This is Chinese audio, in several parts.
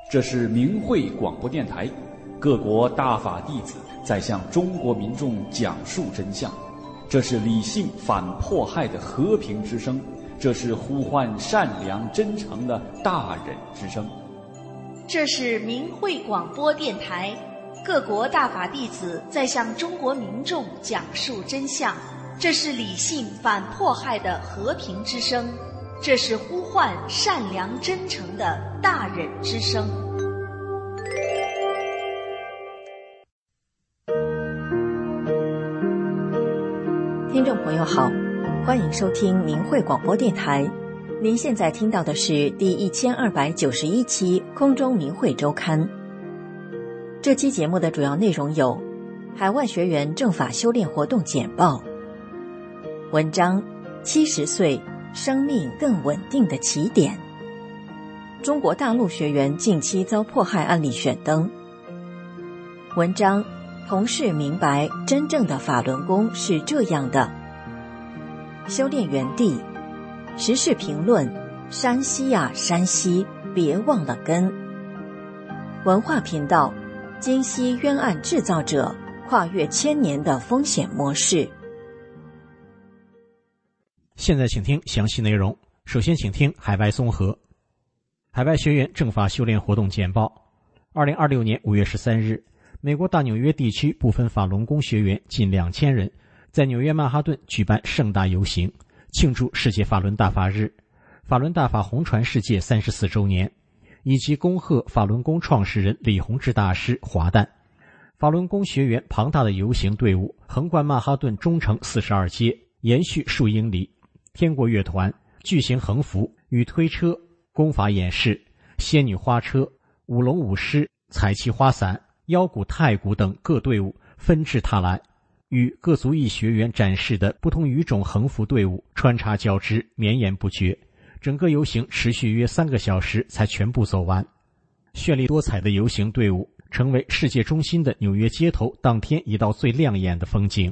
这是明慧广播电台，各国大法弟子在向中国民众讲述真相。这是理性反迫害的和平之声，这是呼唤善良真诚的大忍之声。 这是明慧广播电台，各国大法弟子在向中国民众讲述真相。这是理性反迫害的和平之声，这是呼唤善良真诚的大忍之声。 听众朋友好，欢迎收听明慧广播电台。您现在听到的是第1291期空中明慧周刊。这期节目的主要内容有：海外学员正法修炼活动简报，文章70岁生命更稳定的起点，中国大陆学员近期遭迫害案例选登，文章同事明白真正的法轮功是这样的，修炼原地，时事评论，山西啊山西，别忘了根。文化频道，今昔冤案制造者，跨越1000年的风险模式。 现在请听详细内容。首先请听海外综合。海外学员正法修炼活动简报。2026年5月13日，美国大纽约地区部分法轮功学员近2000人在纽约曼哈顿举办盛大游行，庆祝世界法轮大法日、法轮大法红传世界34周年，以及恭贺法轮功创始人李洪志大师华诞。法轮功学员庞大的游行队伍横贯曼哈顿中城42街，延续数英里。天国乐团、巨型横幅与推车、功法演示、仙女花车、舞龙舞狮、彩旗花伞、腰鼓太鼓等各队伍纷至沓来，与各族裔学员展示的不同语种横幅队伍穿插交织，绵延不绝。整个游行持续约3个小时才全部走完。绚丽多彩的游行队伍成为世界中心的纽约街头当天一道最亮眼的风景。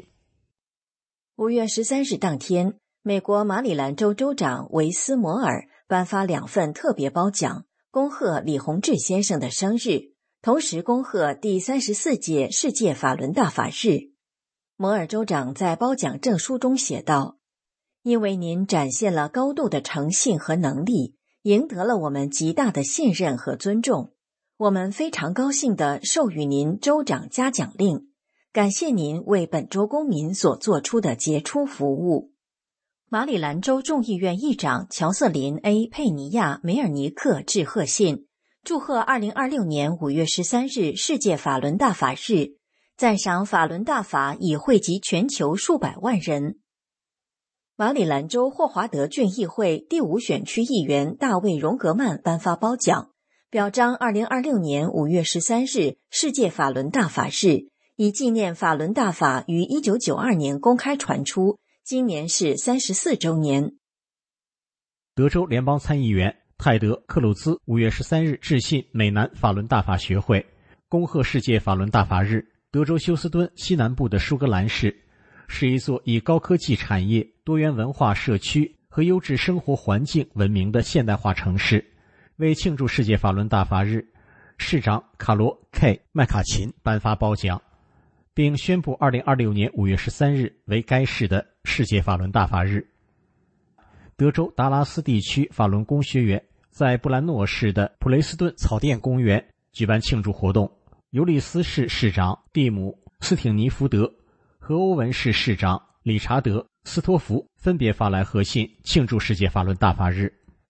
5月13日当天，美国马里兰州州长维斯摩尔颁发2份特别褒奖，恭贺李洪志先生的生日，同时恭贺第34届世界法轮大法日。摩尔州长在褒奖证书中写道：因为您展现了高度的诚信和能力，赢得了我们极大的信任和尊重，我们非常高兴地授予您州长嘉奖令，感谢您为本州公民所做出的杰出服务。马里兰州众议院议长乔瑟琳 ·A. 佩尼亚·梅尔尼克致贺信，祝贺2026年5月13日世界法轮大法日，赞赏法轮大法已惠及全球数百万人。马里兰州霍华德郡议会第5选区议员大卫·荣格曼颁发褒奖，表彰2026年5月13日世界法轮大法日，以纪念法轮大法于1992年公开传出，今年是34周年。 德州联邦参议员泰德·克鲁兹5月13日致信美南法轮大法学会，恭贺世界法轮大法日。德州休斯敦西南部的舒格兰市是一座以高科技产业、多元文化社区和优质生活环境闻名的现代化城市。为庆祝世界法轮大法日，市长卡罗 ·K. 麦卡琴颁发褒奖，并宣布2026年5月13日为该市的世界法轮大法日。德州达拉斯地区法轮功学员在布兰诺市的普雷斯顿草甸公园举办庆祝活动，尤利斯市市长蒂姆·斯廷尼福德和欧文市市长理查德·斯托弗分别发来贺信，庆祝世界法轮大法日。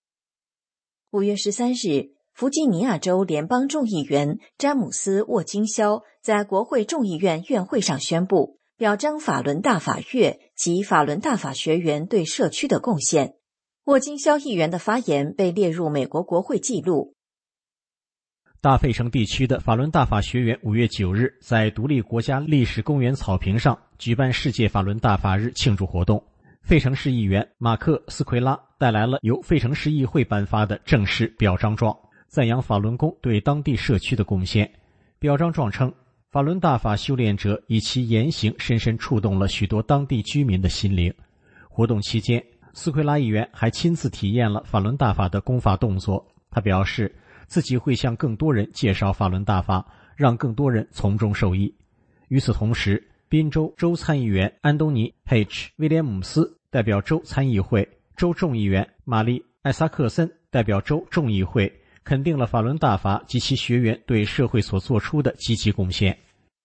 5月13日，弗吉尼亚州联邦众议员詹姆斯·沃金肖在国会众议院院会上宣布，表彰法轮大法月及法轮大法学员对社区的贡献。沃金肖议员的发言被列入美国国会记录。 大费城地区的法轮大法学员5月9日在独立国家历史公园草坪上举办世界法轮大法日庆祝活动。费城市议员马克·斯奎拉带来了由费城市议会颁发的正式表彰状，赞扬法轮功对当地社区的贡献。表彰状称，法轮大法修炼者以其言行深深触动了许多当地居民的心灵。活动期间，斯奎拉议员还亲自体验了法轮大法的功法动作。他表示， 自己会向更多人介绍法轮大法，让更多人从中受益。与此同时，宾州州参议员安东尼 ·H· 威廉姆斯代表州参议会，州众议员玛丽·艾萨克森代表州众议会，肯定了法轮大法及其学员对社会所做出的积极贡献。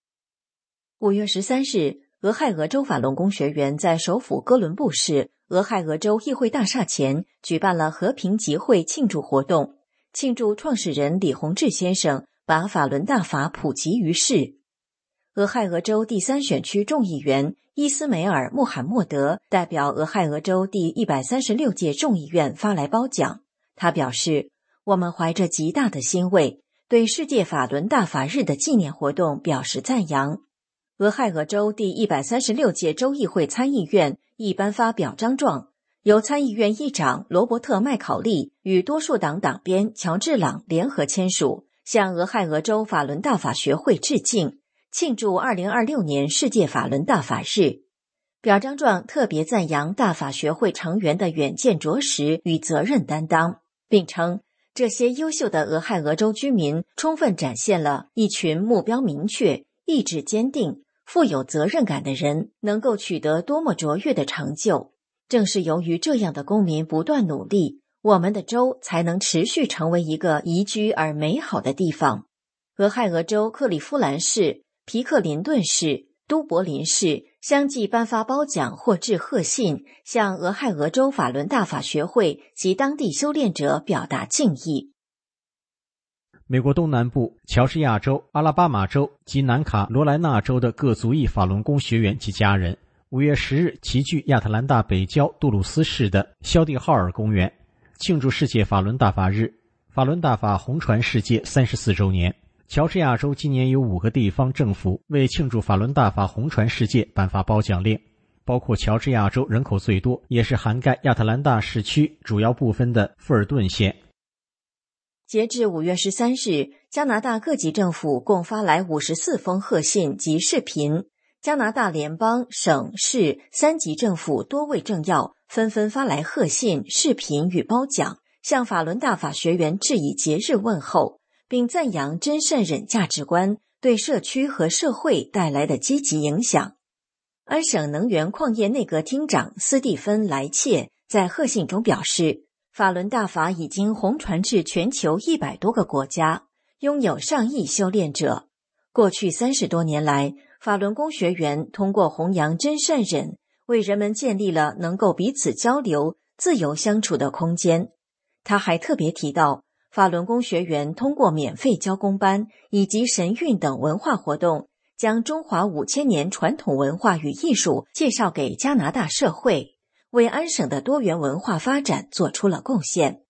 5月13日，俄亥俄州法轮功学员在首府哥伦布市俄亥俄州议会大厦前举办了和平集会庆祝活动，庆祝创始人李洪志先生把法轮大法普及于世。俄亥俄州第3选区众议员伊斯梅尔·穆罕默德代表俄亥俄州第136届众议院发来褒奖。他表示，我们怀着极大的欣慰，对世界法轮大法日的纪念活动表示赞扬。俄亥俄州第136届州议会参议院亦颁发表彰状，由参议院议长罗伯特·麦考利与多数党党鞭乔治·朗联合签署，向俄亥俄州法轮大法学会致敬，庆祝2026年世界法轮大法日。表彰状特别赞扬大法学会成员的远见卓识与责任担当，并称这些优秀的俄亥俄州居民充分展现了一群目标明确、意志坚定、富有责任感的人能够取得多么卓越的成就。正是由于这样的公民不断努力，我们的州才能持续成为一个宜居而美好的地方。俄亥俄州克利夫兰市、皮克林顿市、都柏林市相继颁发褒奖或致贺信，向俄亥俄州法轮大法学会及当地修炼者表达敬意。 美国东南部乔治亚州、阿拉巴马州及南卡罗来纳州的各族裔法轮功学员及家人5月10日齐聚亚特兰大北郊杜鲁斯市的肖蒂浩尔公园，庆祝世界法轮大法日，法轮大法红传世界34周年。乔治亚州今年有5个地方政府为庆祝法轮大法红传世界颁发褒奖令，包括乔治亚州人口最多，也是涵盖亚特兰大市区主要部分的富尔顿县。 截至5月13日，加拿大各级政府共发来54封贺信及视频。加拿大联邦、省、市3级政府多位政要纷纷发来贺信、视频与褒奖，向法轮大法学员致以节日问候，并赞扬真善忍价值观对社区和社会带来的积极影响。安省能源矿业内阁厅长斯蒂芬·莱切在贺信中表示，法轮大法已经红传至全球100多个国家，拥有上亿修炼者。过去30多年来，法轮功学员通过弘扬真善忍，为人们建立了能够彼此交流、自由相处的空间。他还特别提到，法轮功学员通过免费教功班以及神韵等文化活动，将中华5000年传统文化与艺术介绍给加拿大社会，为安省的多元文化发展做出了贡献。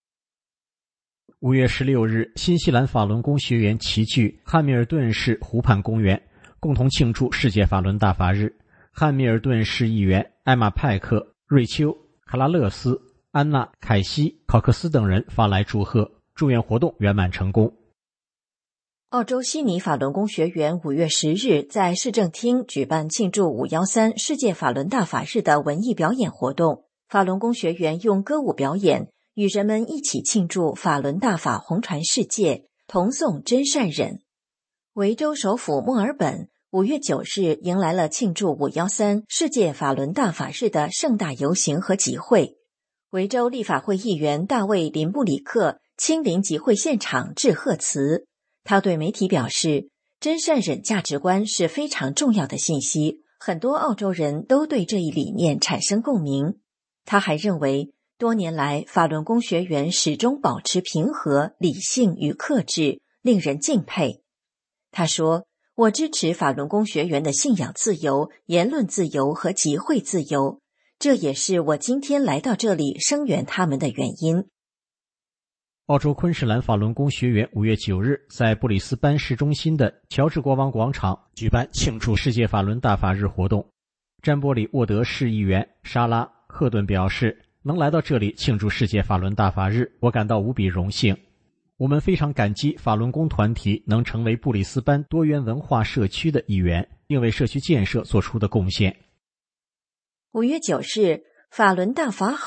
5月16日，新西兰法轮功学员齐聚汉密尔顿市湖畔公园，共同庆祝世界法轮大法日。汉密尔顿市议员艾玛·派克、瑞秋、卡拉勒斯、安娜、凯西、考克斯等人发来祝贺，祝愿活动圆满成功。 澳洲悉尼法轮功学员5月10日在市政厅举办庆祝513世界法轮大法日的文艺表演活动。法轮功学员用歌舞表演与人们一起庆祝法轮大法红传世界，同颂真善忍。维州首府墨尔本5月9日迎来了庆祝513世界法轮大法日的盛大游行和集会。维州立法会议员大卫·林布里克亲临集会现场致贺词。他对媒体表示，真善忍价值观是非常重要的信息，很多澳洲人都对这一理念产生共鸣。他还认为，多年来法轮功学员始终保持平和、理性与克制，令人敬佩。他说，我支持法轮功学员的信仰自由、言论自由和集会自由，这也是我今天来到这里声援他们的原因。 澳洲昆士兰法轮功学员5月9日在布里斯班市中心的乔治国王广场举办庆祝世界法轮大法日活动。詹波里沃德市议员莎拉·赫顿表示，能来到这里庆祝世界法轮大法日，我感到无比荣幸。我们非常感激法轮功团体能成为布里斯班多元文化社区的一员，并为社区建设做出的贡献。 5月9日，法轮大法好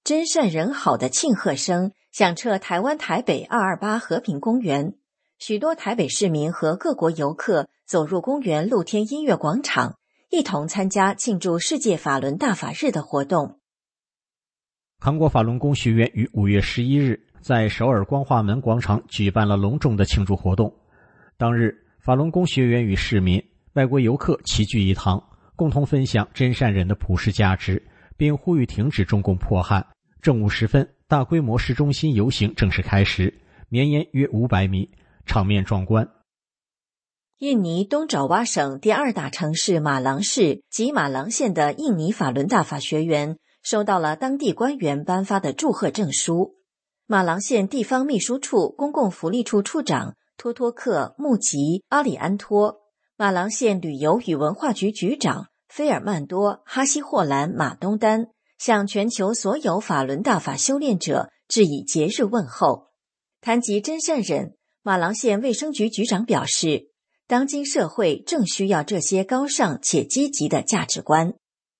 真善人好的庆贺声响彻台湾台北228和平公园，许多台北市民和各国游客走入公园露天音乐广场，一同参加庆祝世界法轮大法日的活动。 韩国法轮功学院于5月11日在首尔光化门广场举办了隆重的庆祝活动。当日，法轮功学员与市民、外国游客齐聚一堂，共同分享真善忍的普世价值，并呼吁停止中共迫害。正午时分，大规模市中心游行正式开始，绵延约500米，场面壮观。 印尼东爪哇省第2大城市马郎市及马郎县的印尼法轮大法学员收到了当地官员颁发的祝贺证书。马郎县地方秘书处公共福利处处长托托克穆吉阿里安托，马郎县旅游与文化局局长菲尔曼多哈西霍兰马东丹向全球所有法轮大法修炼者致以节日问候。谈及真善忍，马郎县卫生局局长表示，当今社会正需要这些高尚且积极的价值观。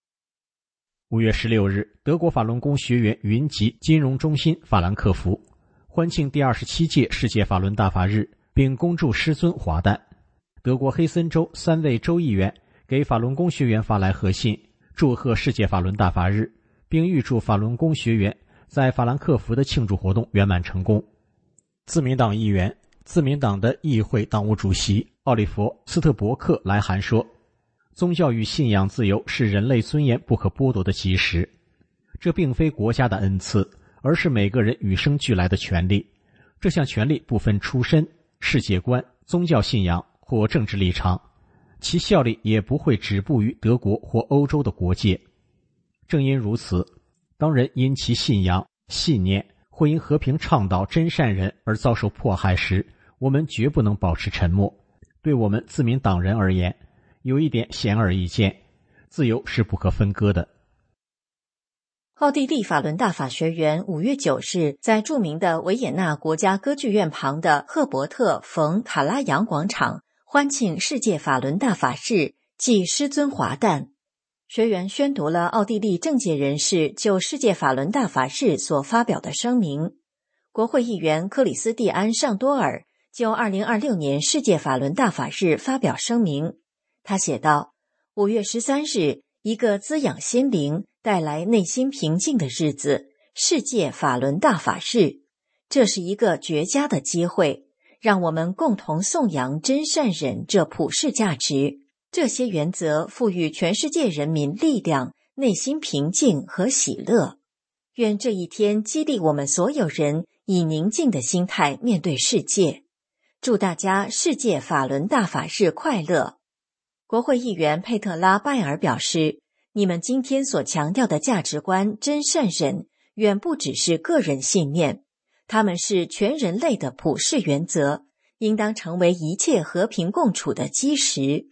5月16日，德国法轮功学员云集金融中心法兰克福，欢庆第27届世界法轮大法日，并恭祝师尊华诞。德国黑森州3位州议员给法轮功学员发来贺信，祝贺世界法轮大法日，并预祝法轮功学员在法兰克福的庆祝活动圆满成功。自民党议员、自民党的议会党务主席奥利弗·斯特伯克来函说，宗教与信仰自由是人类尊严不可剥夺的基石，这并非国家的恩赐，而是每个人与生俱来的权利。这项权利不分出身、世界观、宗教信仰或政治立场，其效力也不会止步于德国或欧洲的国界。正因如此，当人因其信仰、信念或因和平倡导真善忍而遭受迫害时，我们绝不能保持沉默。对我们自民党人而言，有一点显而易见，自由是不可分割的。 奥地利法轮大法学员5月9日在著名的维也纳国家歌剧院旁的赫伯特·冯·卡拉扬广场欢庆世界法轮大法日暨师尊华诞。学员宣读了奥地利政界人士就世界法轮大法日所发表的声明。国会议员克里斯蒂安·尚多尔就2026年世界法轮大法日发表声明。他写道：5月13日，一个滋养心灵、带来内心平静的日子，世界法轮大法日。这是一个绝佳的机会，让我们共同颂扬真善忍这普世价值。这些原则赋予全世界人民力量、内心平静和喜乐。愿这一天激励我们所有人以宁静的心态面对世界。祝大家世界法轮大法日快乐！国会议员佩特拉·拜尔表示，你们今天所强调的价值观真善忍，远不只是个人信念，它们是全人类的普世原则，应当成为一切和平共处的基石。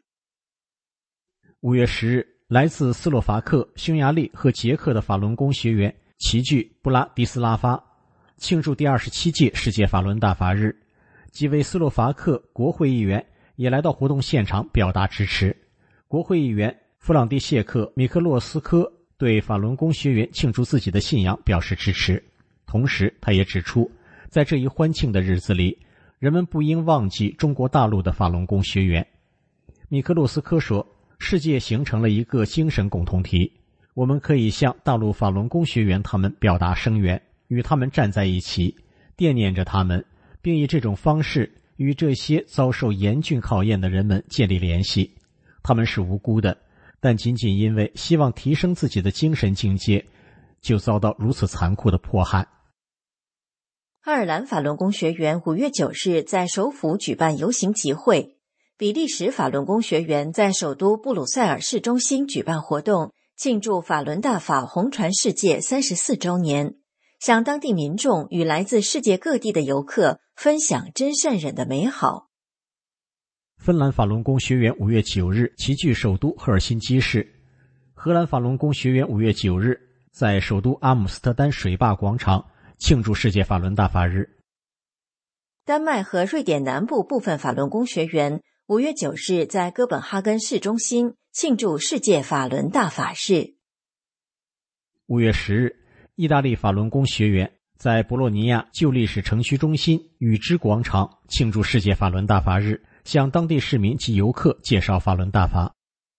5月10日，来自斯洛伐克、匈牙利和捷克的法轮功学员齐聚布拉迪斯拉发，庆祝第27届世界法轮大法日。几位斯洛伐克国会议员也来到活动现场表达支持。国会议员弗朗蒂谢克·米克洛斯科对法轮功学员庆祝自己的信仰表示支持，同时他也指出，在这一欢庆的日子里，人们不应忘记中国大陆的法轮功学员。米克洛斯科说，世界形成了一个精神共同体，我们可以向大陆法轮功学员他们表达声援，与他们站在一起，惦念着他们，并以这种方式与这些遭受严峻考验的人们建立联系。他们是无辜的，但仅仅因为希望提升自己的精神境界，就遭到如此残酷的迫害。 爱尔兰法轮功学员5月9日在首府举办游行集会，比利时法轮功学员在首都布鲁塞尔市中心举办活动，庆祝法轮大法红传世界34周年，向当地民众与来自世界各地的游客分享真善忍的美好。 芬兰法轮功学员5月9日齐聚首都赫尔辛基市。荷兰法轮功学员5月9日在首都阿姆斯特丹水坝广场庆祝世界法轮大法日。 丹麦和瑞典南部部分法轮功学员5月9日在哥本哈根市中心庆祝世界法轮大法日。 5月10日， 意大利法轮功学员在博洛尼亚旧历史城区中心与之广场庆祝世界法轮大法日，向当地市民及游客介绍法轮大法。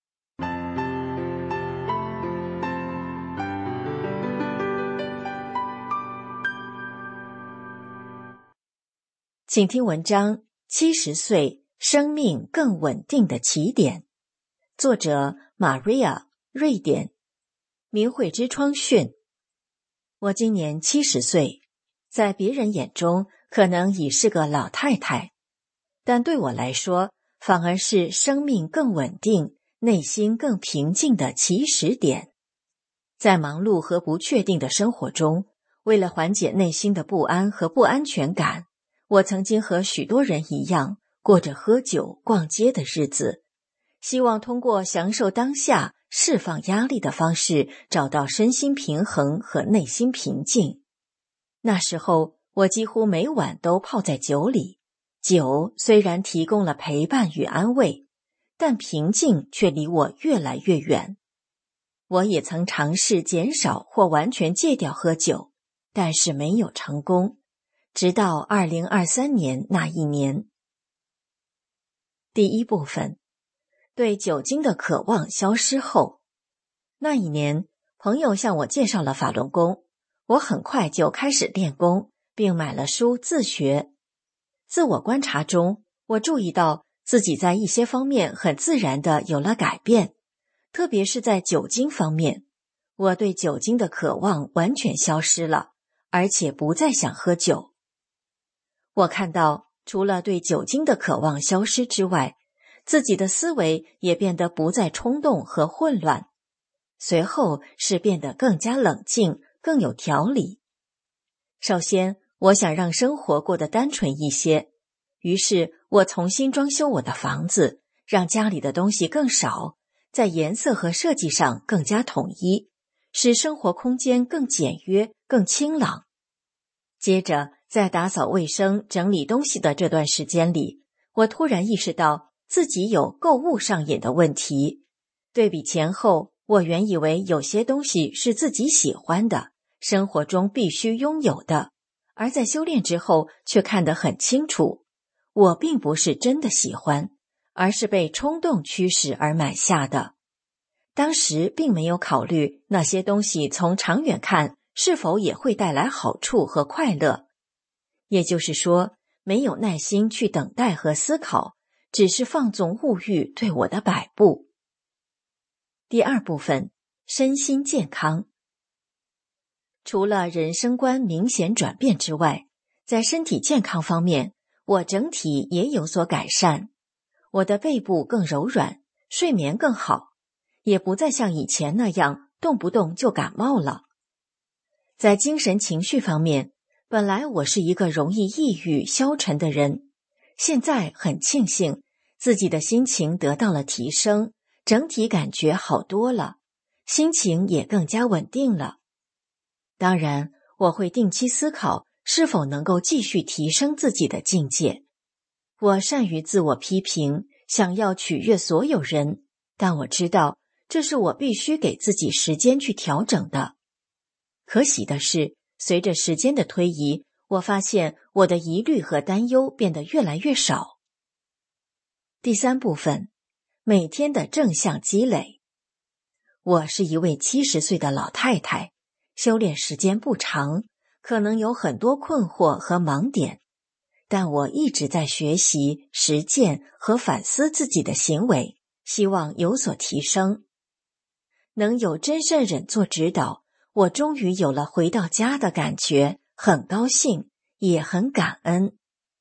请听文章：70岁，生命更稳定的起点。作者 Maria， 瑞典。明慧之窗讯。我今年70岁，在别人眼中可能已是个老太太，但对我来说，反而是生命更稳定、内心更平静的起始点。在忙碌和不确定的生活中，为了缓解内心的不安和不安全感，我曾经和许多人一样，过着喝酒、逛街的日子，希望通过享受当下、释放压力的方式，找到身心平衡和内心平静。那时候，我几乎每晚都泡在酒里。酒虽然提供了陪伴与安慰，但平静却离我越来越远。我也曾尝试减少或完全戒掉喝酒，但是没有成功。直到2023年那一年。第一部分，对酒精的渴望消失后。那一年，朋友向我介绍了法轮功，我很快就开始练功，并买了书自学。自我观察中，我注意到自己在一些方面很自然地有了改变，特别是在酒精方面，我对酒精的渴望完全消失了，而且不再想喝酒。我看到，除了对酒精的渴望消失之外，自己的思维也变得不再冲动和混乱，随后是变得更加冷静，更有条理。首先，我想让生活过得单纯一些，于是我重新装修我的房子，让家里的东西更少，在颜色和设计上更加统一，使生活空间更简约、更清朗。接着，在打扫卫生、整理东西的这段时间里，我突然意识到自己有购物上瘾的问题。对比前后，我原以为有些东西是自己喜欢的，生活中必须拥有的，而在修炼之后却看得很清楚，我并不是真的喜欢，而是被冲动驱使而买下的。当时并没有考虑那些东西从长远看是否也会带来好处和快乐。也就是说，没有耐心去等待和思考，只是放纵物欲对我的摆布。第二部分，身心健康。除了人生观明显转变之外，在身体健康方面，我整体也有所改善。我的背部更柔软，睡眠更好，也不再像以前那样动不动就感冒了。在精神情绪方面，本来我是一个容易抑郁消沉的人，现在很庆幸自己的心情得到了提升，整体感觉好多了，心情也更加稳定了。当然，我会定期思考是否能够继续提升自己的境界。我善于自我批评，想要取悦所有人，但我知道这是我必须给自己时间去调整的。可喜的是，随着时间的推移，我发现我的疑虑和担忧变得越来越少。第三部分，每天的正向积累。我是一位70岁的老太太，修炼时间不长，可能有很多困惑和盲点，但我一直在学习、实践和反思自己的行为，希望有所提升。能有真善忍做指导，我终于有了回到家的感觉，很高兴，也很感恩。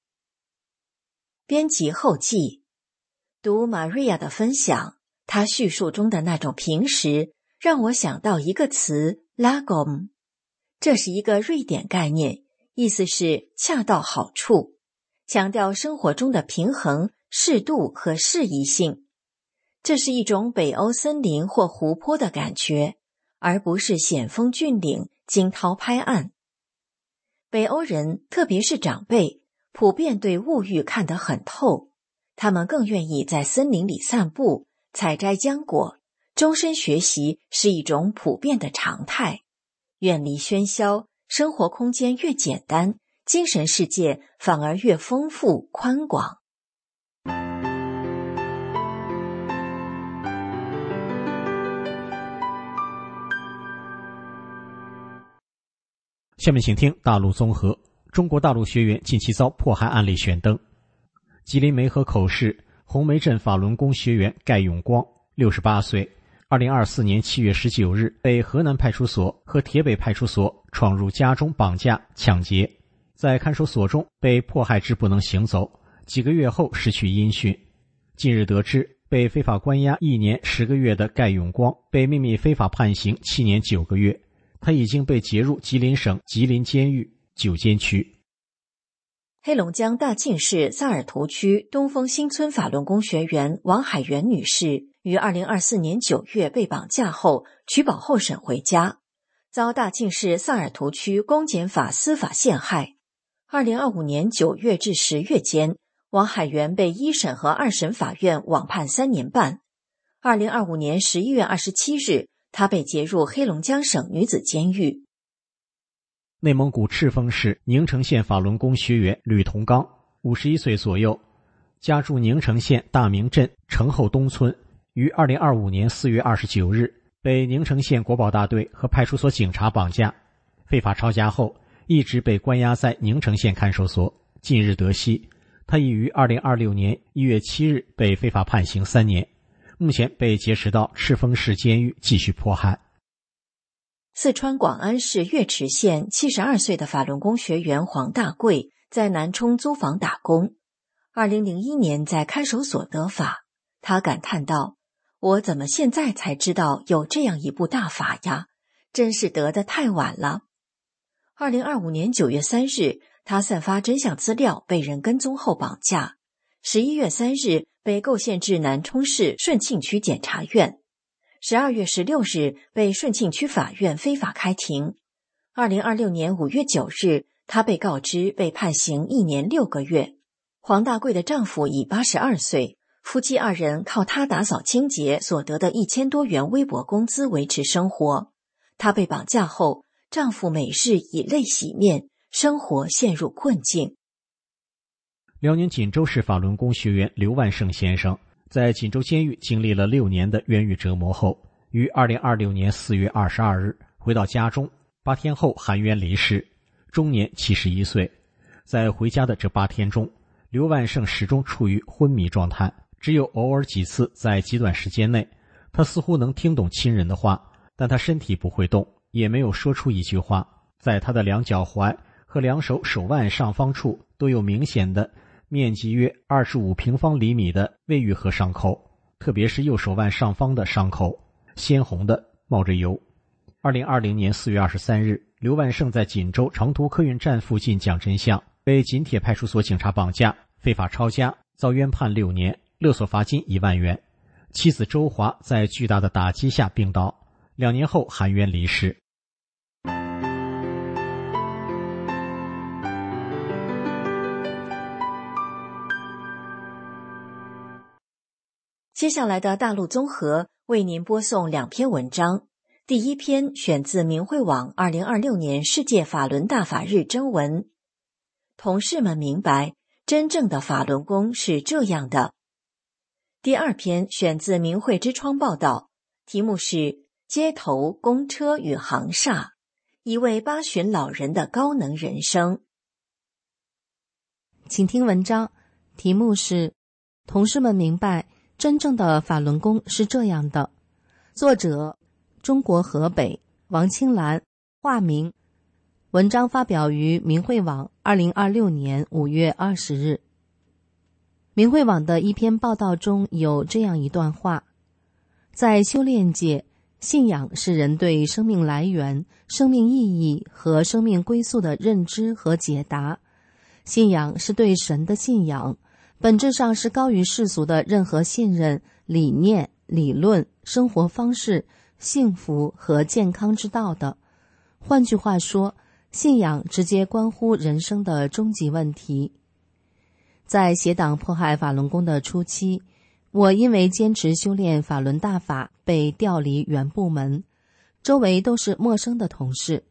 编辑后记，读 Maria 的分享，她叙述中的那种平实，让我想到一个词 lagom， 这是一个瑞典概念，意思是恰到好处，强调生活中的平衡、适度和适宜性。这是一种北欧森林或湖泊的感觉，而不是险峰峻岭、惊涛拍岸。北欧人，特别是长辈，普遍对物欲看得很透，他们更愿意在森林里散步、采摘浆果，终身学习是一种普遍的常态， 远离喧嚣，生活空间越简单，精神世界反而越丰富宽广。 下面请听大陆综合。中国大陆学员近期遭迫害案例选登。吉林梅河口市红梅镇法轮功学员盖永光68岁，2024年7月19日被河南派出所和铁北派出所闯入家中绑架抢劫，在看守所中被迫害至不能行走，几个月后失去音讯。近日得知，被非法关押1年10个月的盖永光被秘密非法判刑7年9个月，他已经被截入吉林省吉林监狱9监区。 黑龙江大庆市萨尔图区东风新村法轮功学员王海源女士于2024年9月被绑架后取保候审回家，遭大庆市萨尔图区公检法司法陷害。2025年9月至10月间，王海源被一审和二审法院网判3年半。2025年11月27日，她被截入黑龙江省女子监狱。 内蒙古赤峰市宁城县法轮功学员吕同刚51岁左右，家住宁城县大明镇城后东村，于2025年4月29日被宁城县国保大队和派出所警察绑架，非法抄家后一直被关押在宁城县看守所。近日得悉，他已于2026年1月7日被非法判刑3年，目前被劫持到赤峰市监狱继续迫害。 四川广安市岳池县72岁的法轮功学员黄大贵在南充租房打工，2001年在看守所得法。他感叹道：“我怎么现在才知道有这样一部大法呀？真是得得太晚了。”2025年9月3日，他散发真相资料被人跟踪后绑架。11月3日被构陷至南充市顺庆区检察院。12月16日被顺庆区法院非法开庭。2026年5月9日，她被告知被判刑1年6个月。黄大贵的丈夫已82岁，夫妻2人靠她打扫清洁所得的1000多元微薄工资维持生活。她被绑架后，丈夫每日以泪洗面，生活陷入困境。 辽宁锦州市法轮功学员刘万胜先生在锦州监狱经历了6年的冤狱折磨后，于2026年4月22日回到家中，8天后含冤离世，终年71岁。在回家的这8天中，刘万胜始终处于昏迷状态，只有偶尔几次在极短时间内，他似乎能听懂亲人的话，但他身体不会动，也没有说出一句话。在他的2脚踝和2手手腕上方处都有明显的面积约25平方厘米的未愈合伤口，特别是右手腕上方的伤口鲜红的冒着油。2020年4月23日，刘万胜在锦州长途客运站附近讲真相，被锦铁派出所警察绑架，非法抄家，遭冤判6年，勒索罚金1万元。妻子周华在巨大的打击下病倒，2年后含冤离世。 接下来的大陆综合为您播送2篇文章。第一篇选自明慧网2026年世界法轮大法日征文。同事们明白，真正的法轮功是这样的。第二篇选自明慧之窗报道，题目是街头、公车与航厦，一位八旬老人的高能人生。 请听文章，题目是同事们明白，真正的法轮功是这样的。作者：中国河北王青兰，化名。文章发表于明慧网2026年5月20日。明慧网的一篇报道中有这样一段话：在修炼界，信仰是人对生命来源、生命意义和生命归宿的认知和解答。信仰是对神的信仰，本质上是高于世俗的任何信任、理念、理论、生活方式、幸福和健康之道的。换句话说，信仰直接关乎人生的终极问题。在邪党迫害法轮功的初期，我因为坚持修炼法轮大法被调离原部门，周围都是陌生的同事，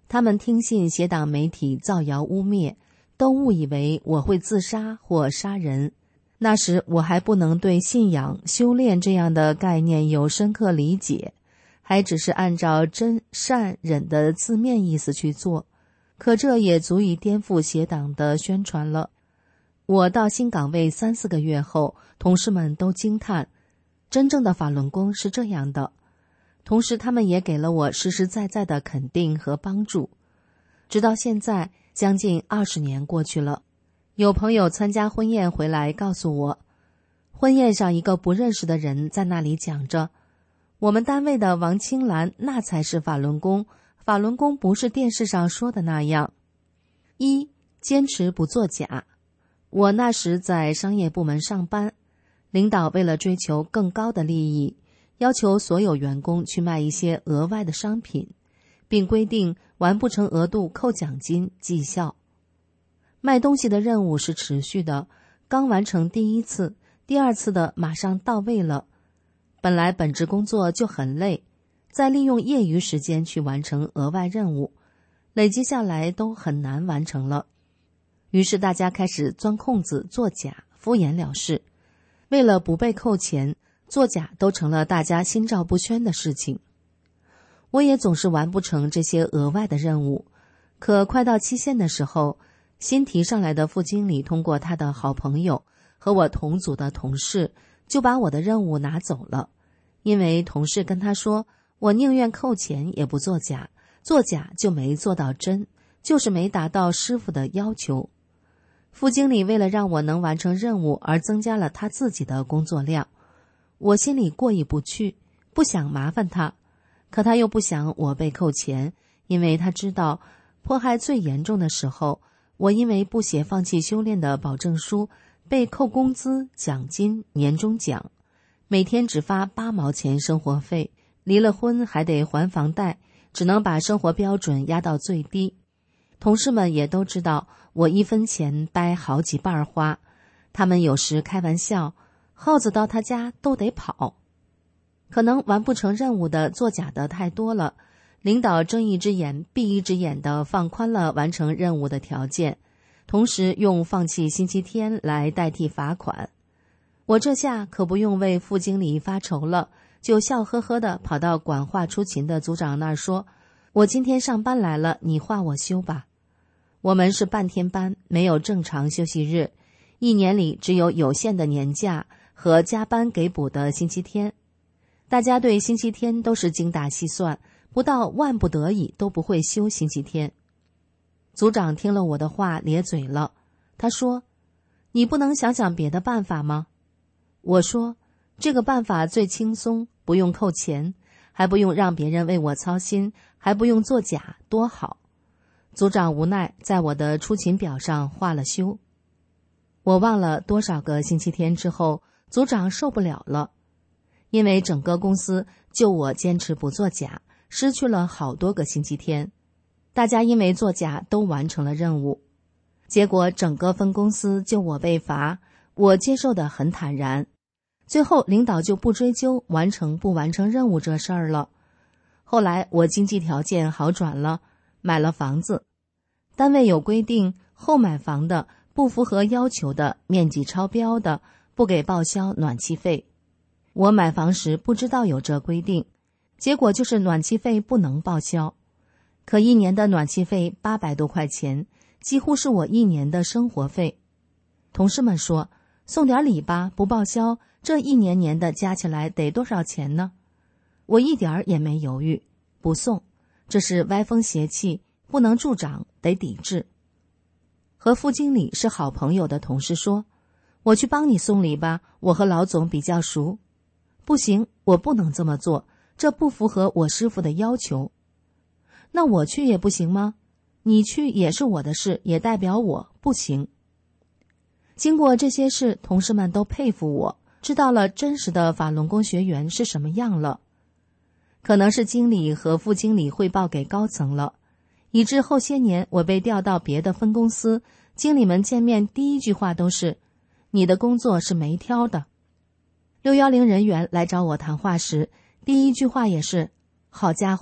他们听信邪党媒体造谣污蔑，都误以为我会自杀或杀人。那时我还不能对信仰、修炼这样的概念有深刻理解，还只是按照真、善、忍的字面意思去做，可这也足以颠覆邪党的宣传了。我到新岗位3-4个月后，同事们都惊叹，真正的法轮功是这样的。同时他们也给了我实实在在的肯定和帮助。直到现在，将近20年过去了，有朋友参加婚宴回来告诉我，婚宴上一个不认识的人在那里讲着，我们单位的王青兰那才是法轮功，法轮功不是电视上说的那样。一，坚持不作假。我那时在商业部门上班，领导为了追求更高的利益，要求所有员工去卖一些额外的商品，并规定完不成额度扣奖金绩效。卖东西的任务是持续的，刚完成第1次，第2次的马上到位了。本来本职工作就很累，再利用业余时间去完成额外任务，累积下来都很难完成了。于是大家开始钻空子作假，敷衍了事。为了不被扣钱，作假都成了大家心照不宣的事情。我也总是完不成这些额外的任务，可快到期限的时候，新提上来的副经理通过他的好朋友和我同组的同事，就把我的任务拿走了。因为同事跟他说，我宁愿扣钱也不作假，作假就没做到真，就是没达到师傅的要求。副经理为了让我能完成任务而增加了他自己的工作量，我心里过意不去，不想麻烦他，可他又不想我被扣钱，因为他知道迫害最严重的时候，我因为不写放弃修炼的保证书，被扣工资、奖金、年终奖，每天只发8毛钱生活费，离了婚还得还房贷，只能把生活标准压到最低。同事们也都知道我1分钱掰好几瓣花，他们有时开玩笑，耗子到他家都得跑。可能完不成任务的作假的太多了，领导睁一只眼闭一只眼地放宽了完成任务的条件，同时用放弃星期天来代替罚款。我这下可不用为副经理发愁了，就笑呵呵地跑到管画出勤的组长那儿说，我今天上班来了，你画我修吧。我们是半天班，没有正常休息日，1年里只有有限的年假和加班给补的星期天。大家对星期天都是精打细算，不到万不得已都不会休星期天。组长听了我的话咧嘴了，他说，你不能想想别的办法吗？我说，这个办法最轻松，不用扣钱，还不用让别人为我操心，还不用作假，多好。组长无奈在我的出勤表上画了休。我忘了多少个星期天之后，组长受不了了，因为整个公司就我坚持不作假，失去了好多个星期天。大家因为作假都完成了任务，结果整个分公司就我被罚，我接受得很坦然。最后领导就不追究完成不完成任务这事儿了。后来我经济条件好转了，买了房子。单位有规定，后买房的、不符合要求的、面积超标的，不给报销暖气费。我买房时不知道有这规定，结果就是暖气费不能报销。可1年的暖气费800多块钱，几乎是我1年的生活费。同事们说，送点礼吧，不报销，这1年的加起来得多少钱呢？我一点儿也没犹豫，不送，这是歪风邪气，不能助长，得抵制。和副经理是好朋友的同事说，我去帮你送礼吧，我和老总比较熟。不行，我不能这么做，这不符合我师傅的要求。那我去也不行吗？你去也是我的事，也代表我，不行。经过这些事，同事们都佩服我，知道了真实的法轮功学员是什么样了。可能是经理和副经理汇报给高层了，以致后些年我被调到别的分公司，经理们见面第一句话都是，你的工作是没挑的。610人员来找我谈话时，第一句话也是，好家伙，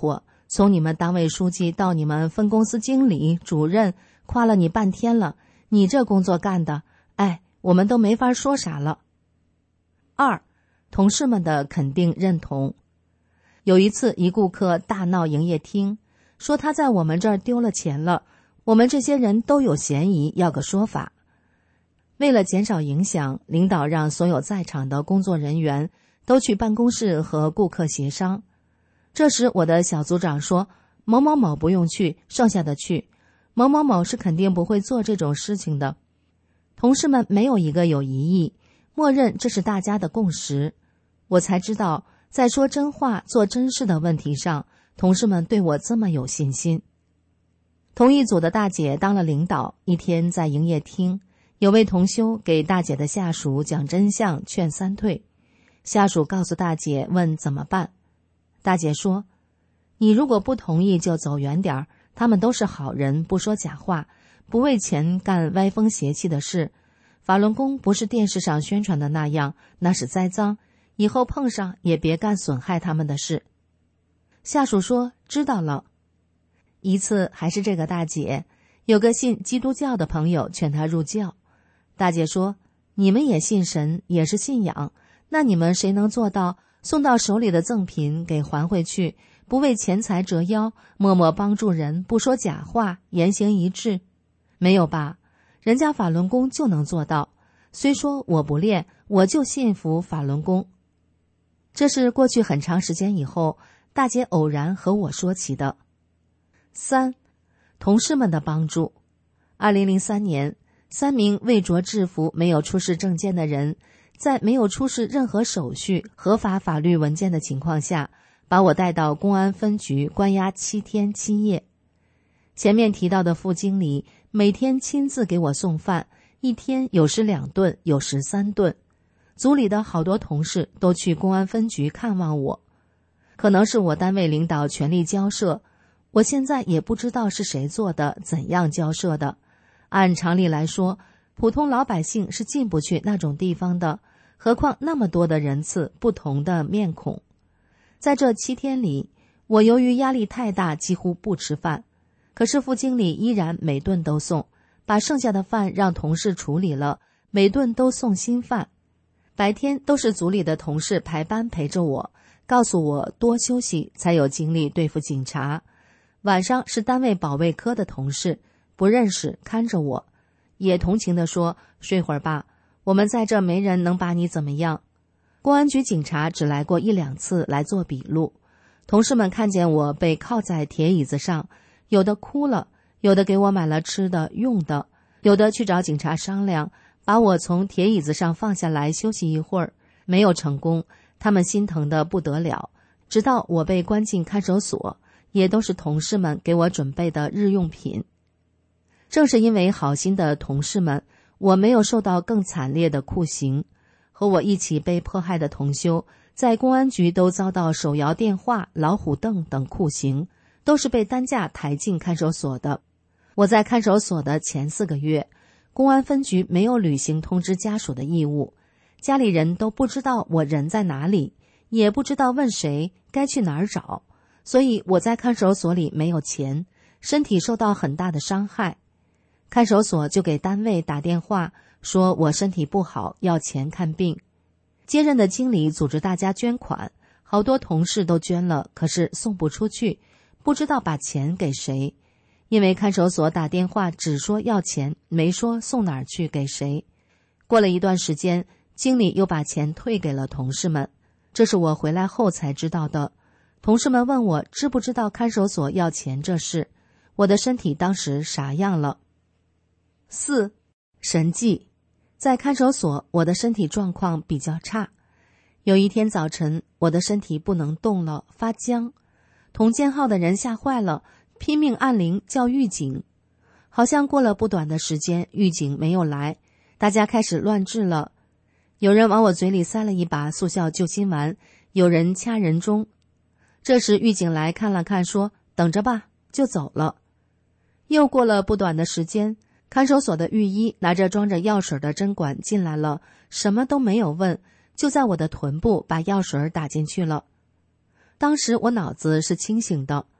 从你们单位书记到你们分公司经理、主任，夸了你半天了，你这工作干的，我们都没法说啥了。2. 同事们的肯定认同。有一次，一顾客大闹营业厅，说他在我们这儿丢了钱了，我们这些人都有嫌疑，要个说法。为了减少影响，领导让所有在场的工作人员都去办公室和顾客协商。这时我的小组长说，某某某不用去，剩下的去，某某某是肯定不会做这种事情的。同事们没有一个有疑义，默认这是大家的共识。我才知道，在说真话、做真事的问题上，同事们对我这么有信心。同一组的大姐当了领导，一天在营业厅，有位同修给大姐的下属讲真相，劝三退。下属告诉大姐，问怎么办。大姐说，你如果不同意就走远点儿，他们都是好人，不说假话，不为钱干歪风邪气的事。法轮功不是电视上宣传的那样，那是栽赃，以后碰上也别干损害他们的事。下属说，知道了。一次还是这个大姐，有个信基督教的朋友劝她入教。大姐说，你们也信神，也是信仰，那你们谁能做到送到手里的赠品给还回去，不为钱财折腰，默默帮助人，不说假话，言行一致？没有吧？人家法轮功就能做到。虽说我不练，我就信服法轮功。这是过去很长时间以后，大姐偶然和我说起的。3. 同事们的帮助。2003年，3名未着制服、没有出示证件的人，在没有出示任何手续、合法法律文件的情况下，把我带到公安分局关押7天7夜。前面提到的副经理每天亲自给我送饭，一天有时2顿，有时3顿。组里的好多同事都去公安分局看望我。可能是我单位领导全力交涉，我现在也不知道是谁做的，怎样交涉的。按常理来说，普通老百姓是进不去那种地方的，何况那么多的人次，不同的面孔。在这7天里，我由于压力太大，几乎不吃饭。可是副经理依然每顿都送，把剩下的饭让同事处理了，每顿都送新饭。白天都是组里的同事排班陪着我，告诉我多休息才有精力对付警察。晚上是单位保卫科的同事，不认识，看着我，也同情地说，睡会儿吧，我们在这没人能把你怎么样。公安局警察只来过1、2次来做笔录。同事们看见我被靠在铁椅子上，有的哭了，有的给我买了吃的用的，有的去找警察商量，把我从铁椅子上放下来休息一会儿，没有成功，他们心疼得不得了。直到我被关进看守所，也都是同事们给我准备的日用品。正是因为好心的同事们，我没有受到更惨烈的酷刑。和我一起被迫害的同修，在公安局都遭到手摇电话、老虎凳等酷刑，都是被担架抬进看守所的。我在看守所的前4个月，公安分局没有履行通知家属的义务，家里人都不知道我人在哪里，也不知道问谁，该去哪儿找，所以我在看守所里没有钱，身体受到很大的伤害。看守所就给单位打电话，说我身体不好，要钱看病。接任的经理组织大家捐款，好多同事都捐了，可是送不出去，不知道把钱给谁。因为看守所打电话只说要钱，没说送哪儿去给谁。过了一段时间，经理又把钱退给了同事们，这是我回来后才知道的。同事们问我知不知道看守所要钱这事，我的身体当时啥样了。4. 神迹。在看守所，我的身体状况比较差。有一天早晨，我的身体不能动了，发僵。同监号的人吓坏了，拼命按铃叫狱警。好像过了不短的时间，狱警没有来，大家开始乱治了。有人往我嘴里塞了一把速效救心丸，有人掐人中。这时狱警来看了看，说等着吧，就走了。又过了不短的时间，看守所的狱医拿着装着药水的针管进来了，什么都没有问，就在我的臀部把药水打进去了。当时我脑子是清醒的，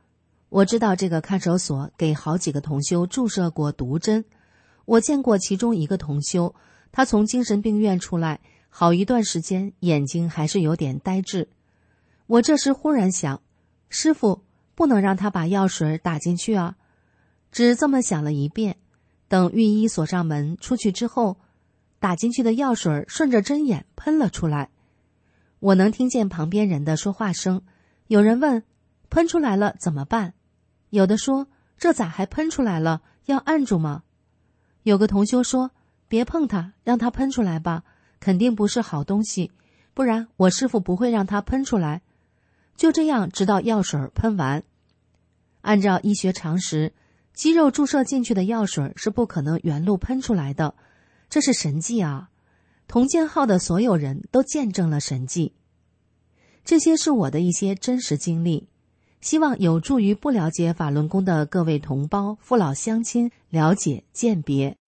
我知道这个看守所给好几个同修注射过毒针，我见过其中一个同修，他从精神病院出来，好一段时间眼睛还是有点呆滞。我这时忽然想，师父不能让他把药水打进去啊。只这么想了一遍，等御医锁上门出去之后，打进去的药水顺着针眼喷了出来。我能听见旁边人的说话声，有人问喷出来了怎么办？有的说这咋还喷出来了，要按住吗？有个同修说别碰它，让它喷出来吧，肯定不是好东西，不然我师父不会让它喷出来。就这样直到药水喷完。按照医学常识，肌肉注射进去的药水是不可能原路喷出来的，这是神迹啊！同建号的所有人都见证了神迹。这些是我的一些真实经历，希望有助于不了解法轮功的各位同胞、父老乡亲了解鉴别。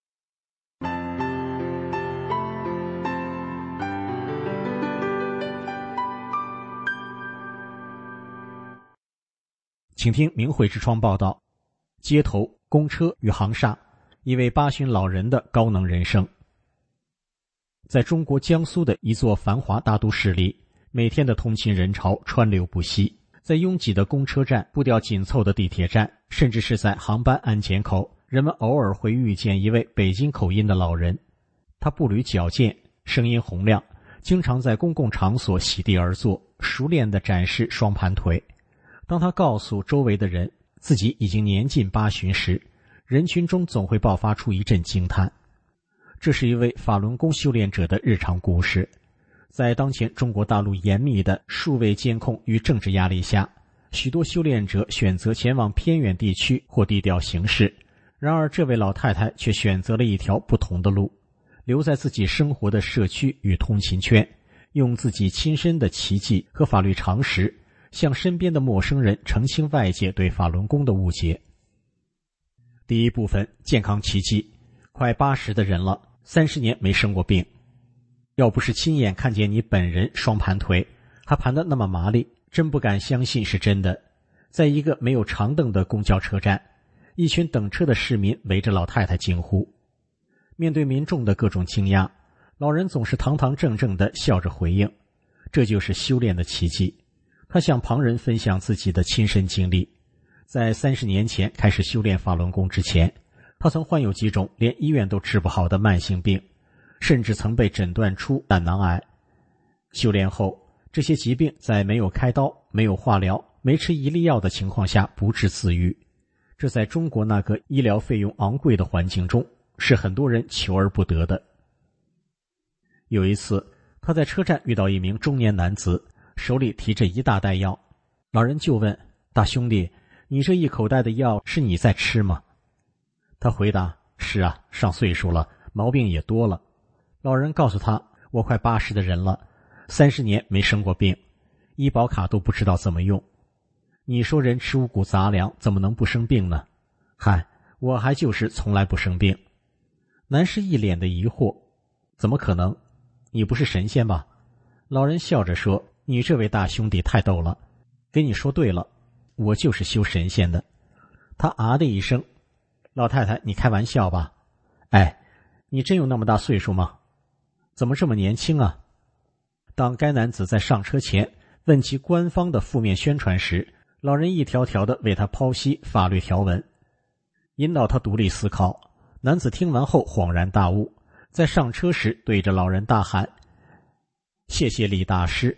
请听明慧之窗报道：街头、公车与航厦，一位八旬老人的高能人生。在中国江苏的一座繁华大都市里，每天的通勤人潮川流不息。在拥挤的公车站、步调紧凑的地铁站，甚至是在航班安检口，人们偶尔会遇见一位北京口音的老人。他步履矫健，声音洪亮，经常在公共场所席地而坐，熟练地展示双盘腿。当他告诉周围的人自己已经年近八旬时，人群中总会爆发出一阵惊叹。这是一位法轮功修炼者的日常故事。在当前中国大陆严密的数位监控与政治压力下，许多修炼者选择前往偏远地区或低调行事。然而这位老太太却选择了一条不同的路，留在自己生活的社区与通勤圈，用自己亲身的奇迹和法律常识，向身边的陌生人澄清外界对法轮功的误解。第一部分，健康奇迹。快80的人了，30年没生过病。要不是亲眼看见你本人双盘腿，还盘得那么麻利，真不敢相信是真的。在一个没有长凳的公交车站，一群等车的市民围着老太太惊呼。面对民众的各种惊讶，老人总是堂堂正正地笑着回应，这就是修炼的奇迹。他向旁人分享自己的亲身经历。在30年前开始修炼法轮功之前，他曾患有几种连医院都治不好的慢性病，甚至曾被诊断出胆囊癌。修炼后，这些疾病在没有开刀、没有化疗、没吃一粒药的情况下不治自愈。这在中国那个医疗费用昂贵的环境中，是很多人求而不得的。有一次，他在车站遇到一名中年男子，手里提着一大袋药。老人就问：大兄弟，你这一口袋的药是你在吃吗？他回答：是啊，上岁数了，毛病也多了。老人告诉他：我快80的人了，30年没生过病，医保卡都不知道怎么用。你说人吃五谷杂粮怎么能不生病呢？嗨，我还就是从来不生病。男士一脸的疑惑：怎么可能？你不是神仙吧？老人笑着说：你这位大兄弟太逗了，给你说对了，我就是修神仙的。他啊的一声：老太太，你开玩笑吧？哎，你真有那么大岁数吗？怎么这么年轻啊？当该男子在上车前问其官方的负面宣传时，老人一条条地为他剖析法律条文，引导他独立思考。男子听完后恍然大悟，在上车时对着老人大喊：谢谢李大师。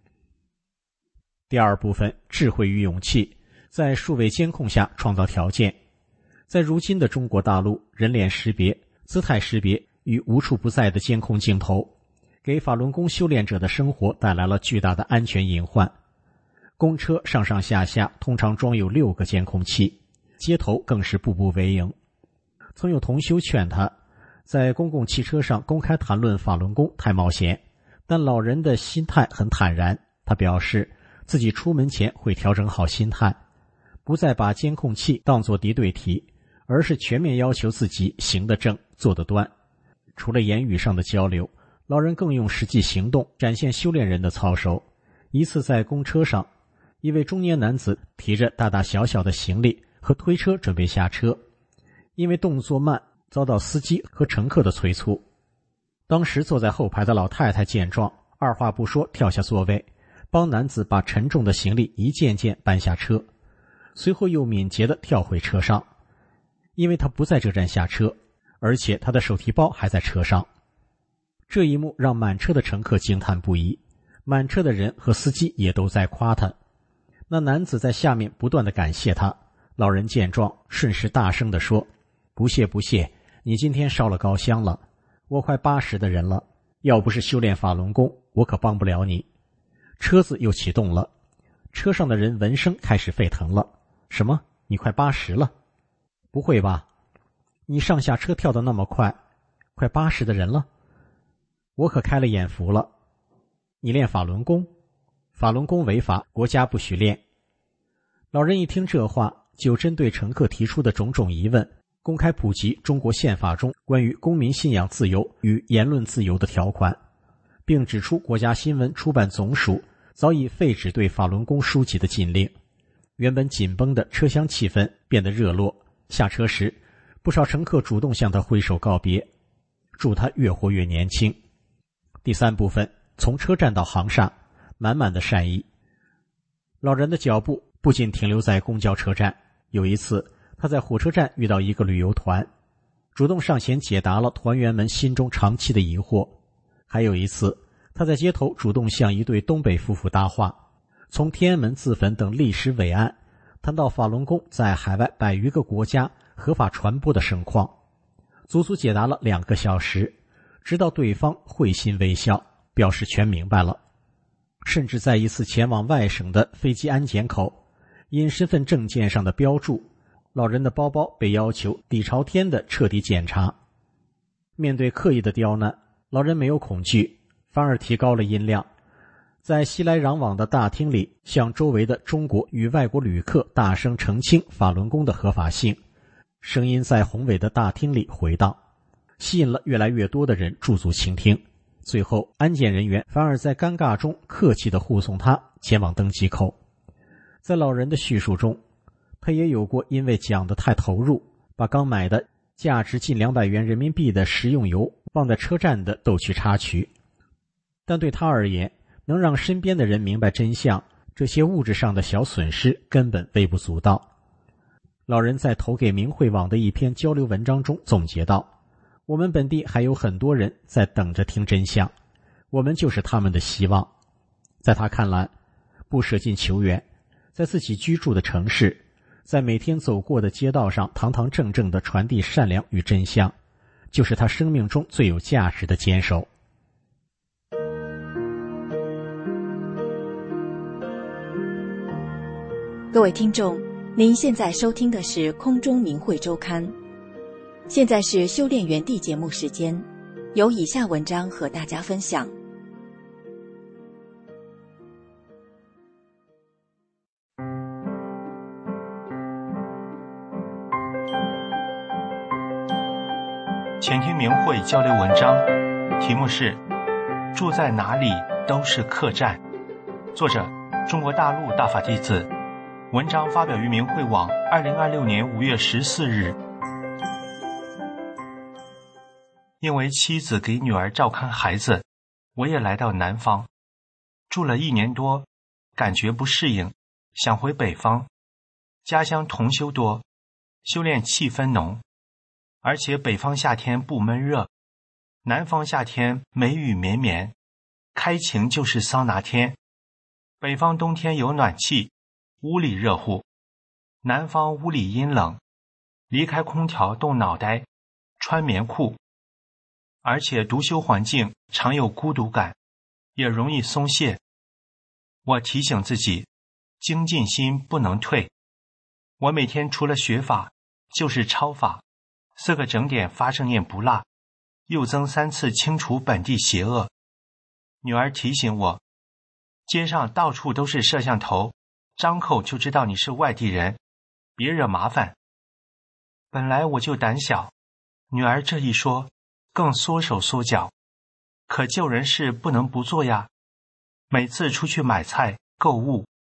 第二部分，智慧与勇气，在数位监控下创造条件。在如今的中国大陆，人脸识别、姿态识别与无处不在的监控镜头，给法轮功修炼者的生活带来了巨大的安全隐患。公车上上下下通常装有6个监控器，街头更是步步为营。曾有同修劝他，在公共汽车上公开谈论法轮功太冒险，但老人的心态很坦然。他表示自己出门前会调整好心态，不再把监控器当作敌对体，而是全面要求自己行得正、坐得端。除了言语上的交流，老人更用实际行动展现修炼人的操守。一次在公车上， 一位中年男子提着大大小小的行李和推车准备下车，因为动作慢，遭到司机和乘客的催促。当时坐在后排的老太太见状，二话不说跳下座位，帮男子把沉重的行李一件件搬下车，随后又敏捷地跳回车上，因为他不在这站下车，而且他的手提包还在车上。这一幕让满车的乘客惊叹不已，满车的人和司机也都在夸他。那男子在下面不断地感谢他，老人见状顺势大声地说：不谢不谢，你今天烧了高香了，我快80的人了，要不是修炼法轮功，我可帮不了你。车子又启动了，车上的人闻声开始沸腾了。什么？你快80了？不会吧？你上下车跳得那么快，快80的人了？我可开了眼福了。你练法轮功？法轮功违法，国家不许练。老人一听这话，就针对乘客提出的种种疑问，公开普及中国宪法中关于公民信仰自由与言论自由的条款，并指出国家新闻出版总署早已废止对法轮功书籍的禁令。原本紧绷的车厢气氛变得热络，下车时不少乘客主动向他挥手告别，祝他越活越年轻。第3部分，从车站到航厦，满满的善意。老人的脚步不仅停留在公交车站，有一次他在火车站遇到一个旅游团，主动上前解答了团员们心中长期的疑惑。还有一次他在街头主动向一对东北夫妇搭话，从天安门自焚等历史伟案谈到法轮功在海外100余个国家合法传播的盛况，足足解答了2个小时，直到对方会心微笑，表示全明白了。甚至在一次前往外省的飞机安检口，因身份证件上的标注，老人的包包被要求底朝天的彻底检查。面对刻意的刁难，老人没有恐惧，反而提高了音量，在熙来攘往的大厅里向周围的中国与外国旅客大声澄清法轮功的合法性，声音在宏伟的大厅里回荡，吸引了越来越多的人驻足倾听。最后安检人员反而在尴尬中客气地护送他前往登机口。在老人的叙述中，他也有过因为讲得太投入，把刚买的价值近200元人民币的食用油忘在车站的逗趣插曲。但对他而言，能让身边的人明白真相，这些物质上的小损失根本微不足道。老人在投给明慧网的一篇交流文章中总结道：我们本地还有很多人在等着听真相，我们就是他们的希望。在他看来，不舍近求远，在自己居住的城市，在每天走过的街道上堂堂正正地传递善良与真相，就是他生命中最有价值的坚守。 各位听众，您现在收听的是空中明慧周刊。现在是修炼园地节目时间，由以下文章和大家分享。 前听明慧交流文章，题目是住在哪里都是客栈，作者中国大陆大法弟子，文章发表于明慧网2026年5月14日。因为妻子给女儿照看孩子，我也来到南方，住了1年多，感觉不适应，想回北方。家乡同修多，修炼气氛浓，而且北方夏天不闷热，南方夏天梅雨绵绵，开晴就是桑拿天。北方冬天有暖气，屋里热乎，南方屋里阴冷，离开空调冻脑袋，穿棉裤。而且独修环境常有孤独感，也容易松懈。我提醒自己，精进心不能退。我每天除了学法，就是抄法，4个整点发正念不落，又增3次清除本地邪恶。女儿提醒我，街上到处都是摄像头，张口就知道你是外地人，别惹麻烦。本来我就胆小，女儿这一说，更缩手缩脚，可救人事不能不做呀。每次出去买菜购物，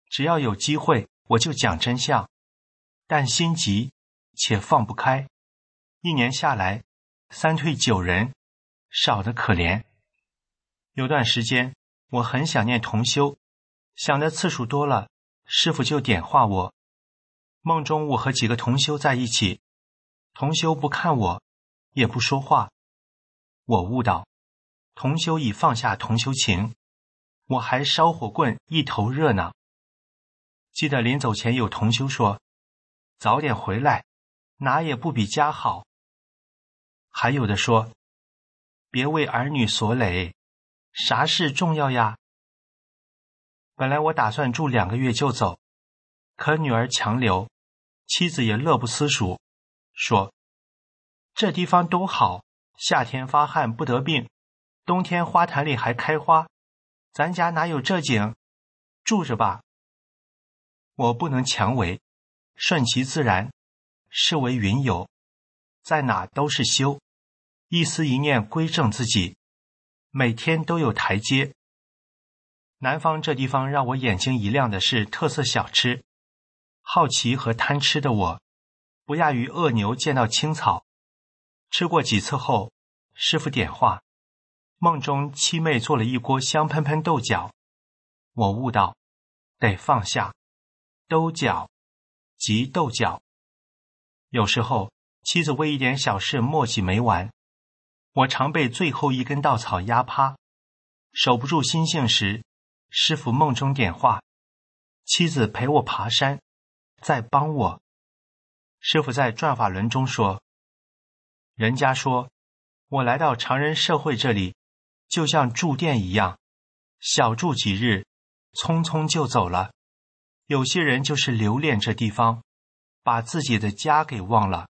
只要有机会我就讲真相，但心急且放不开。1年下来，3退9人，少得可怜。有段时间我很想念同修，想的次数多了，师父就点化我。梦中我和几个同修在一起，同修不看我，也不说话。我悟到，同修已放下同修情，我还烧火棍一头热呢。记得临走前有同修说，早点回来，哪也不比家好。还有的说，别为儿女所累，啥事重要呀？本来我打算住2个月就走，可女儿强留，妻子也乐不思蜀，说这地方都好，夏天发汗不得病，冬天花坛里还开花，咱家哪有这景？住着吧。我不能强为，顺其自然，视为云游，在哪都是修，一思一念归正自己，每天都有台阶。南方这地方让我眼睛一亮的是特色小吃，好奇和贪吃的我，不亚于恶牛见到青草。吃过几次后，师父点化，梦中七妹做了一锅香喷喷豆角，我悟到，得放下，兜角即豆角。有时候妻子为一点小事磨叽没完，我常被最后一根稻草压趴，守不住心性时，师父梦中点化，妻子陪我爬山，再帮我。师父在转法轮中说，人家说我来到常人社会这里，就像住店一样，小住几日，匆匆就走了。有些人就是留恋这地方，把自己的家给忘了。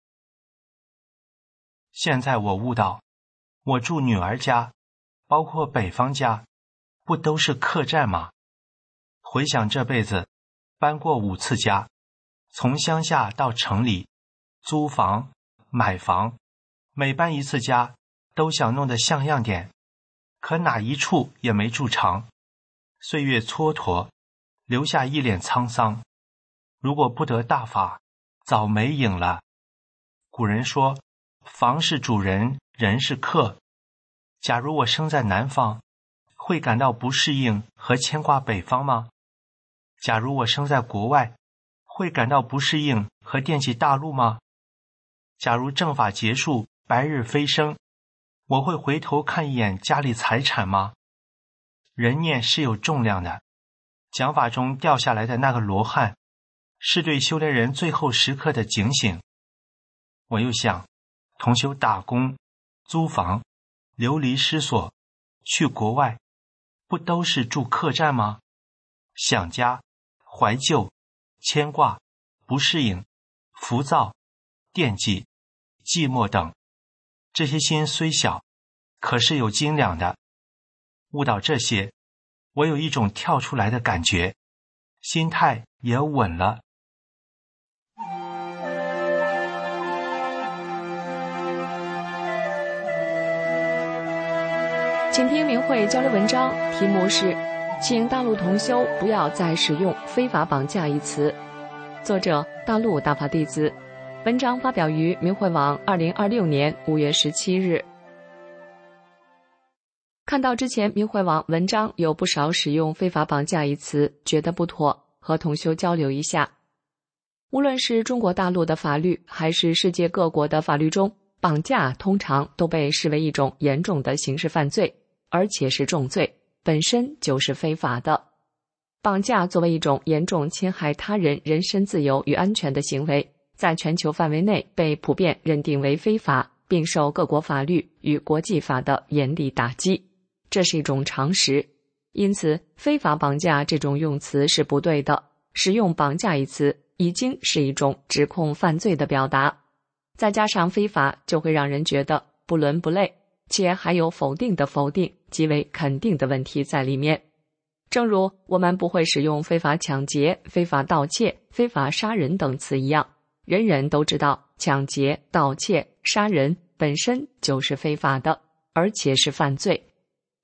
现在我悟到，我住女儿家，包括北方家，不都是客栈吗？回想这辈子搬过5次家，从乡下到城里，租房买房，每搬一次家都想弄得像样点，可哪一处也没住长，岁月蹉跎，留下一脸沧桑。如果不得大法，早没影了。古人说，房是主人，人是客。假如我生在南方，会感到不适应和牵挂北方吗？假如我生在国外，会感到不适应和惦记大陆吗？假如正法结束，白日飞升，我会回头看一眼家里财产吗？人念是有重量的，讲法中掉下来的那个罗汉，是对修炼人最后时刻的警醒。我又想，同修打工、租房、流离失所，去国外，不都是住客栈吗？想家、怀旧、牵挂、不适应、浮躁、惦记、寂寞等，这些心虽小，可是有斤两的。悟到这些，我有一种跳出来的感觉，心态也稳了。 请听明慧交流文章，题目是请大陆同修不要再使用非法绑架一词，作者大陆大法弟子，文章发表于明慧网2026年5月17日。看到之前明慧网文章有不少使用非法绑架一词，觉得不妥，和同修交流一下。无论是中国大陆的法律，还是世界各国的法律中，绑架通常都被视为一种严重的刑事犯罪，而且是重罪，本身就是非法的。绑架作为一种严重侵害他人人身自由与安全的行为，在全球范围内被普遍认定为非法，并受各国法律与国际法的严厉打击，这是一种常识。因此，非法绑架这种用词是不对的，使用绑架一词已经是一种指控犯罪的表达。再加上非法，就会让人觉得不伦不类，且还有否定的否定，即为肯定的问题在里面。正如我们不会使用非法抢劫、非法盗窃、非法杀人等词一样，人人都知道抢劫、盗窃、杀人本身就是非法的，而且是犯罪。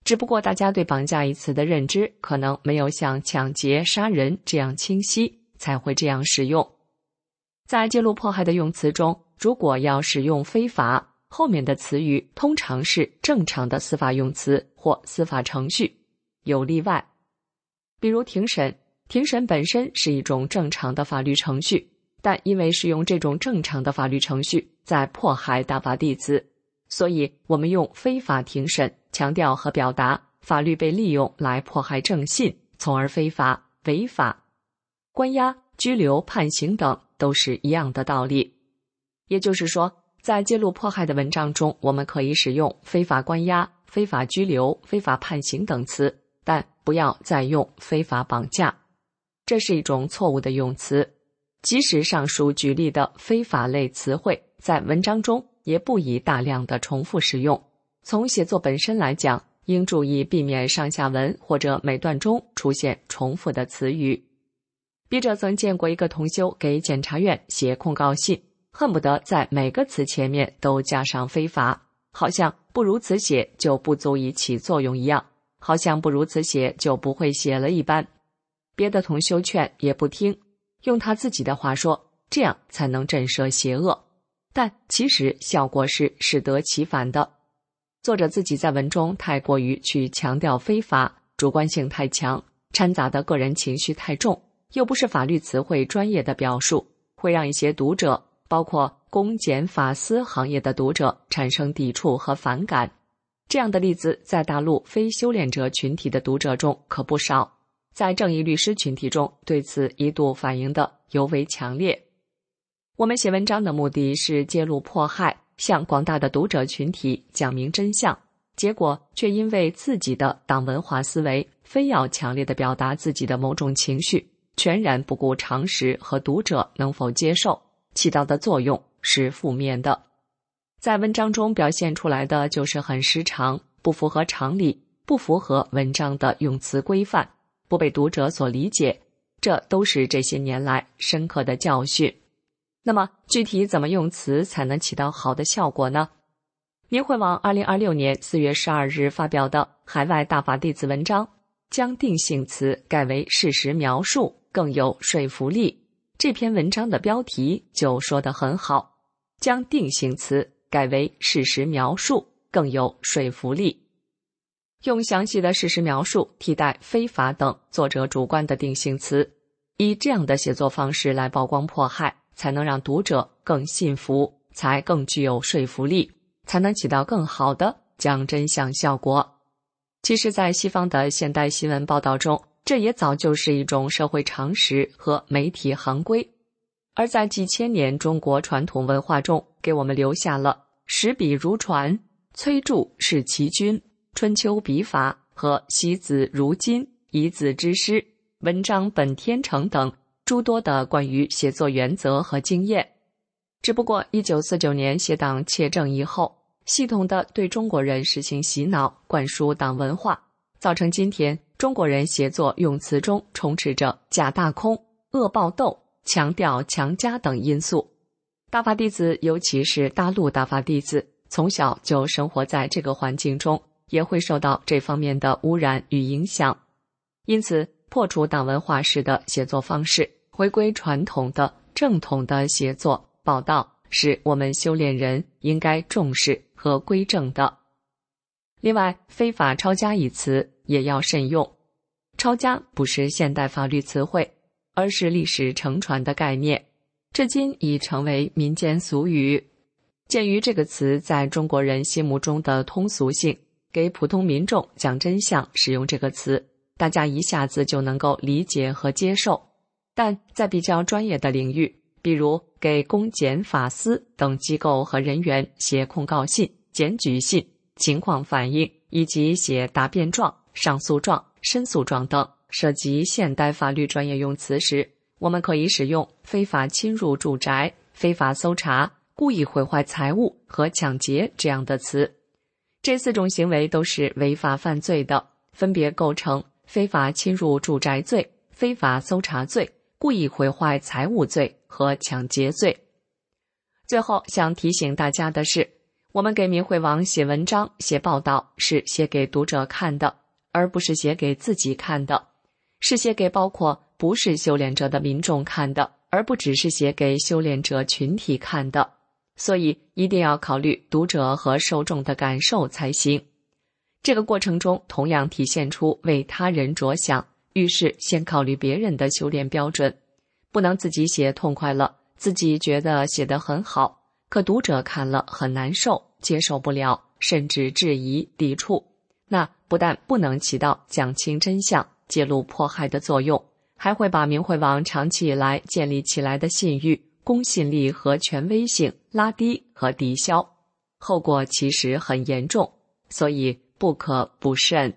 只不过大家对绑架一词的认知可能没有像抢劫、杀人这样清晰，才会这样使用。在揭露迫害的用词中，如果要使用非法，后面的词语通常是正常的司法用词或司法程序，有例外。比如庭审，庭审本身是一种正常的法律程序，但因为使用这种正常的法律程序在迫害大法弟子，所以我们用非法庭审强调和表达法律被利用来迫害正信，从而非法、违法。关押、拘留、判刑等都是一样的道理。也就是说，在揭露迫害的文章中，我们可以使用非法关押、非法拘留、非法判刑等词，但不要再用非法绑架。这是一种错误的用词。即使上述举例的非法类词汇在文章中也不宜大量的重复使用。从写作本身来讲，应注意避免上下文或者每段中出现重复的词语。笔者曾见过一个同修给检察院写控告信，恨不得在每个词前面都加上非法，好像不如此写就不足以起作用一样，好像不如此写就不会写了一般。别的同修劝也不听，用他自己的话说，这样才能震慑邪恶，但其实效果是适得其反的。作者自己在文中太过于去强调非法，主观性太强，掺杂的个人情绪太重，又不是法律词汇专业的表述，会让一些读者，包括公检法司行业的读者产生抵触和反感。这样的例子在大陆非修炼者群体的读者中可不少，在正义律师群体中对此一度反映的尤为强烈。我们写文章的目的是揭露迫害，向广大的读者群体讲明真相，结果却因为自己的党文化思维，非要强烈地表达自己的某种情绪，全然不顾常识和读者能否接受，起到的作用是负面的。在文章中表现出来的就是很失常，不符合常理，不符合文章的用词规范，不被读者所理解，这都是这些年来深刻的教训。那么具体怎么用词才能起到好的效果呢？明慧网2026年4月12日发表的海外大法弟子文章，将定性词改为事实描述更有说服力。这篇文章的标题就说得很好，将定性词改为事实描述更有说服力。用详细的事实描述替代非法等作者主观的定性词，以这样的写作方式来曝光迫害，才能让读者更信服，才更具有说服力，才能起到更好的讲真相效果。其实在西方的现代新闻报道中，这也早就是一种社会常识和媒体行规，而在几千年中国传统文化中，给我们留下了史笔如传、崔杼是其君、春秋笔法和惜字如金、以子之师、文章本天成等诸多的关于写作原则和经验。只不过1949年谢党窃政以后，系统的对中国人实行洗脑，灌输党文化，造成今天中国人写作用词中充斥着假大空、恶报斗、强调强加等因素。大法弟子，尤其是大陆大法弟子，从小就生活在这个环境中，也会受到这方面的污染与影响。因此，破除党文化式的写作方式，回归传统的正统的写作报道，是我们修炼人应该重视和归正的。另外，非法抄家一词也要慎用。抄家不是现代法律词汇，而是历史承传的概念，至今已成为民间俗语。鉴于这个词在中国人心目中的通俗性，给普通民众讲真相使用这个词，大家一下子就能够理解和接受。但在比较专业的领域，比如给公检法司等机构和人员写控告信、检举信、情况反映以及写答辩状、上诉状、申诉状等涉及现代法律专业用词时，我们可以使用非法侵入住宅、非法搜查、故意毁坏财物和抢劫这样的词。这4种行为都是违法犯罪的，分别构成非法侵入住宅罪、非法搜查罪、故意毁坏财物罪和抢劫罪。最后想提醒大家的是， 我们给明慧网写文章、写报道，是写给读者看的，而不是写给自己看的，是写给包括不是修炼者的民众看的，而不只是写给修炼者群体看的。所以一定要考虑读者和受众的感受才行。这个过程中同样体现出为他人着想，于是先考虑别人的修炼标准，不能自己写痛快了，自己觉得写得很好，可读者看了很难受，接受不了，甚至质疑、抵触，那不但不能起到讲清真相、揭露迫害的作用，还会把明慧网长期以来建立起来的信誉、公信力和权威性拉低和抵消，后果其实很严重，所以不可不慎。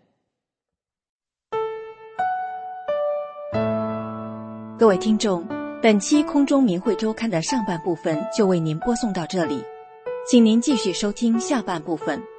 各位听众，本期空中明慧周刊的上半部分就为您播送到这里，请您继续收听下半部分。